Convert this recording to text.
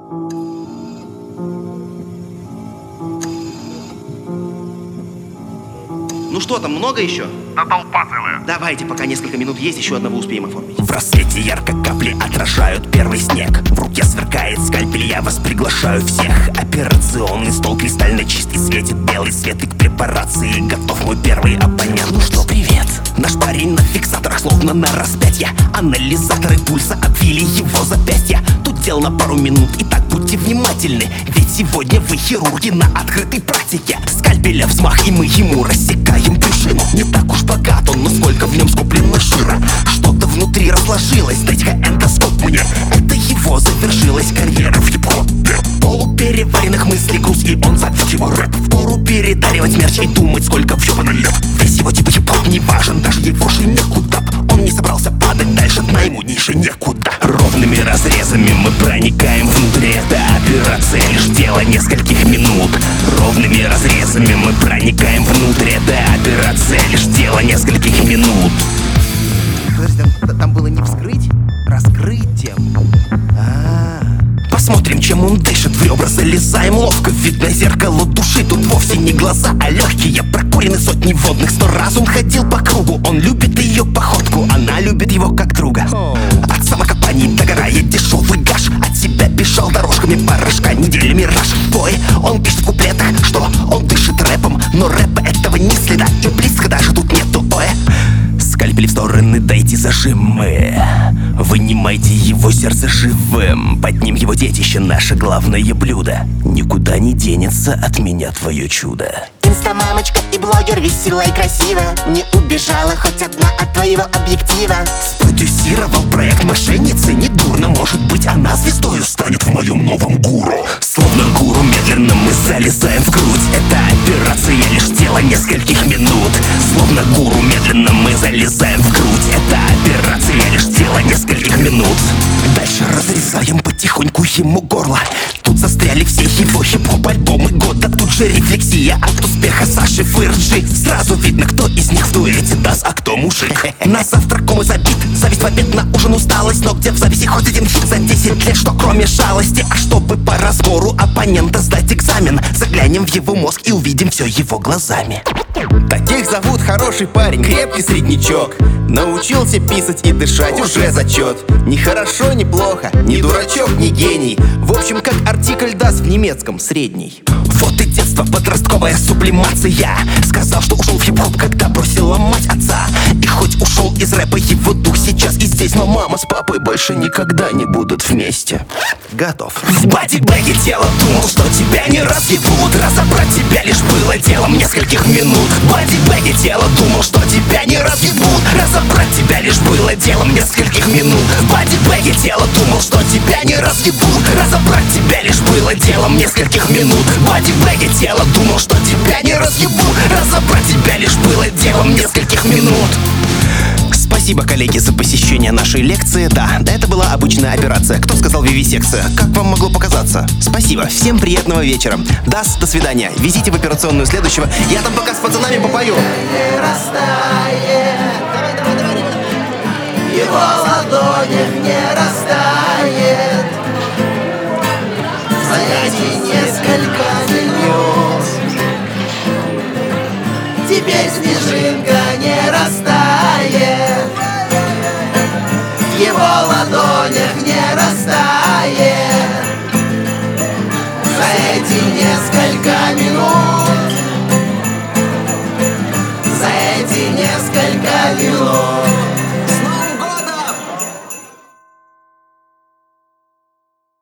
Ну что там, много еще? Да толпа целая. Давайте, пока несколько минут есть, еще одного успеем оформить. В рассвете ярко капли отражают первый снег. В руке сверкает скальпель, я вас приглашаю всех. Операционный стол кристально чистый, светит белый свет. И к препарации готов мой первый оппонент. Ну что, привет. Наш парень на фиксаторах, словно на распятье. Анализаторы пульса обвили его запястья. Тут дело на пару минут, и так будьте внимательны. Ведь сегодня вы хирурги на открытой практике. Скальпеля взмах, и мы ему рассекаем брюшину. Не так уж богат он, но сколько в нем скоплено жира. Что-то внутри разложилось, дайте-ка эндоскоп мне. Это его завершилась карьера в хип-хопе. Полупереваренных мыслей груз, и он зовет его рэп. Впору передаривать мерч и думать, сколько въебано лет. Весь его типа хип-хоп не важен, даже его же некуда. Он не собрался падать дальше, дна ему ниже некуда. Ровными разрезами мы проникаем внутрь. Эта операция лишь дело нескольких минут. Ровными разрезами мы проникаем внутрь. Эта операция лишь дело нескольких минут. Подожди, там было не вскрыть, раскрытием. Посмотрим, чем он дышит, в ребра залезаем ловко. Видно зеркало души, тут вовсе не глаза, а легкие. Прокурены сотни водных, 100 раз он ходил по кругу. Он любит ее походку, она любит его как друга. От самокопаний догорает дешевый гаш. От себя бежал дорожками порошка, неделями раш в бой. Он пишет в куплетах, что он дышит рэпом, но рэпа этого ни следа, и близко даже тут нету. Ой, скальпели в стороны, дайте зажимы. Вынимайте его сердце живым. Под ним его детище, наше главное блюдо. Никуда не денется от меня твое чудо. Инстамамочка и блогер веселая и красивая. Не убежала хоть одна от твоего объектива. Спродюсировал проект мошенницы. Недурно, может быть, она звездою станет в моем новом гуру. Словно гуру медленно мы залезаем в грудь. Эта операция лишь дело нескольких минут. Словно гуру медленно мы залезаем в грудь. Эта операция лишь дело нескольких минут. Дальше разрезаем потихоньку ему горло. Тут застряли все его хип-хоп альбомы года. Тут же рефлексия от успеха Саши Фырджи. Сразу видно, кто из них в дуэте даст, а кто мужик. На завтрак комы забит, зависть в обед, на ужин усталость. Но где в зависи хоть один хит за 10 лет, что кроме жалости. А чтобы по разбору оппонента сдать экзамен, заглянем в его мозг и увидим все его глазами. Таких зовут хороший парень, крепкий среднячок. Научился писать и дышать, уже зачет. Ни хорошо, ни плохо, ни дурачок, ни гений. В общем, как артикль даст в немецком средний. Вот и детство, подростковая сублимация. Сказал, что ушел в хип-хоп, когда бросила мать отца. И хоть ушел из рэпа его дух сейчас и здесь, но мама с папой больше никогда не будут вместе. Готов. В бади-бэге тело думал, что тебя не разъебут. Разобрать тебя лишь было делом нескольких минут. В бади-бэге тело думал, что тебя не разъебут. Разобрать тебя лишь было делом нескольких минут. В бади-бэге тело думал, что тебя не разъебут. Разобрать тебя лишь было делом нескольких минут. В бади-бэге тело думал, что тебя не разъебут. Разобрать тебя лишь было делом нескольких минут. Спасибо, коллеги, за посещение нашей лекции. Да, это была обычная операция. Кто сказал вивисекция? Как вам могло показаться? Спасибо, всем приятного вечера. До свидания. Везите в операционную следующего. Я там пока с пацанами попою. Не растает. Его ладонях не растает. За эти несколько минут теперь снежинка не растает. В его ладонях не растает. За эти несколько минут. За эти несколько минут.